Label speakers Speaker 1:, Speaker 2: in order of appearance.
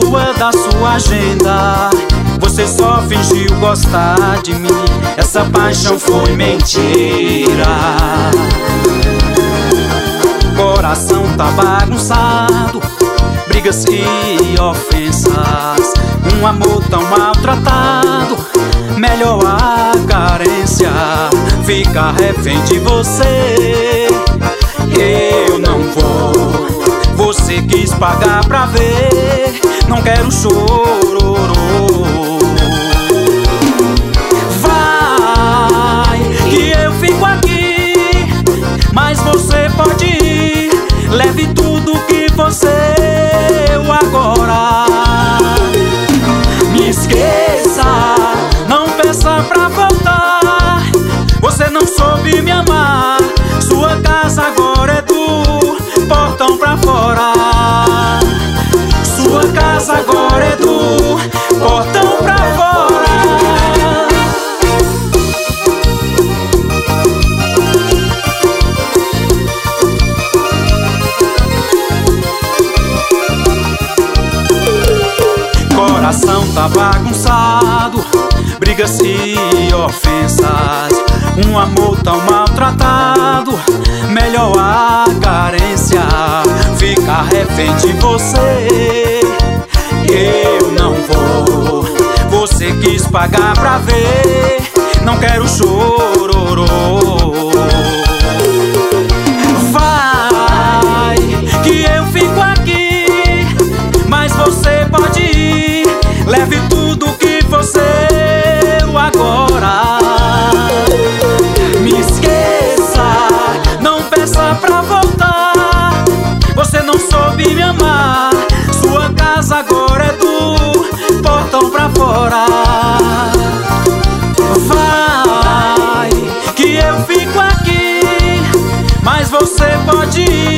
Speaker 1: sua da sua agenda. Você só fingiu gostar de mim, essa paixão foi mentira. Coração tá bagunçado, brigas e ofensas, um amor tão maltratado. Melhor a carência, ficar refém de você. Eu não vou, você quis pagar pra ver, não quero chororô. Vai, que eu fico aqui, mas você pode ir. Leve tudo que você deu agora. Me esqueça, não peça pra voltar. Você não soube me amar, sua casa agora é do portão pra fora. Sua casa agora é do portão pra fora. Coração tá bagunçado, brigas e ofensas, um amor tão maltratado. Melhor a carência, ficar refém de você. Eu não vou, você quis pagar pra ver, não quero chororô. Vai, que eu fico aqui, mas você pode ir. Leve tudo que você deu agora. Me esqueça, não peça pra voltar. Você não soube me amar, sua casa agora é do portão pra fora. Vai, que eu fico aqui, mas você pode ir.